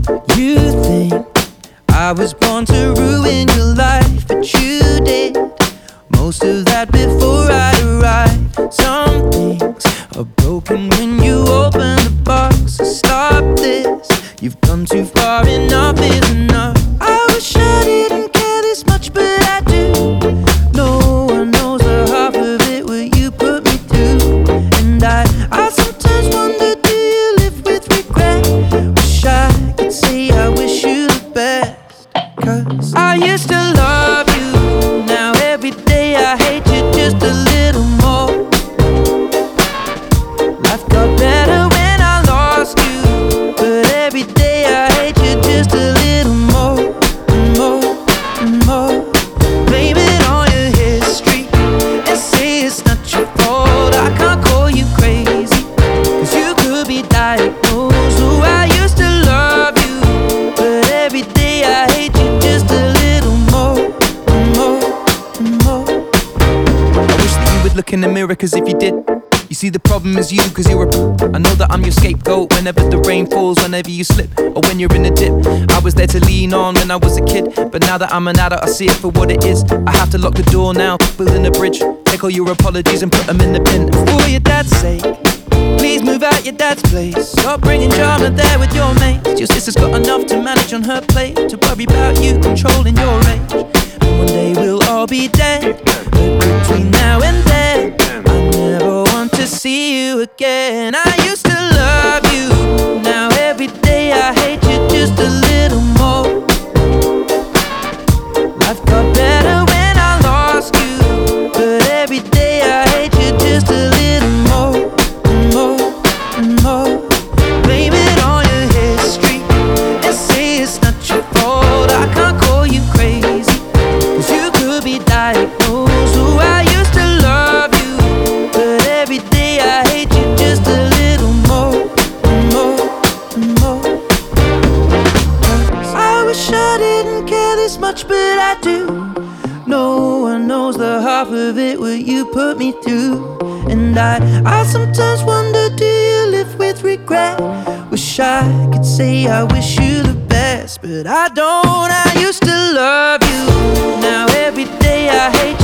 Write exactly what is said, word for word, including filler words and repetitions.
You think I was born to ruin your life, but you did most of that before I arrived. Some things are broken when you open the box. So stop this, you've gone too far, enough is enough. I wish I didn't care this much, but I do. No one knows the half of it, what you put me through. And I, I sometimes wonder, do you live with regret? Wish I could say I wish you the best. Cause I used to love you, now every day I hate you just a little more. Life got better when I lost you, but every day I hate you just a little more, more, more. Blame it on your history and say it's not your fault. I can't call you crazy, cause you could be diagnosed. Oh, I used to love you, but every day I hate you just a little more, more, more. I wish that you would look in the mirror, cause if you did, you see the problem is you, cause you're a I know that I'm your scapegoat whenever the rain falls, whenever you slip, or when you're in a dip. I was there to lean on when I was a kid, but now that I'm an adult I see it for what it is. I have to lock the door now, building a bridge. Take all your apologies and put them in the bin. For your dad's sake, please move out your dad's place. Stop bringing drama there with your mates. Your sister's got enough to manage on her plate, to worry about you controlling your age. And one day we'll all be dead, but between now and then I never want to see you again. I used to love you, now every day I hate you just a little more. Life got better when I lost you, but every day I hate you just a little more, more, more. Blame it on your history and say it's not your fault. I can't call you crazy, cause you could be diagnosed. Oh, I used to love you, but every day I hate you just a little more, more, more. I wish I didn't care this much, but I do. No one knows the half of it, what you put me through. And I, I sometimes wonder, do you live with regret? Wish I could say I wish you the best, but I don't. I used to love you, now every day I hate you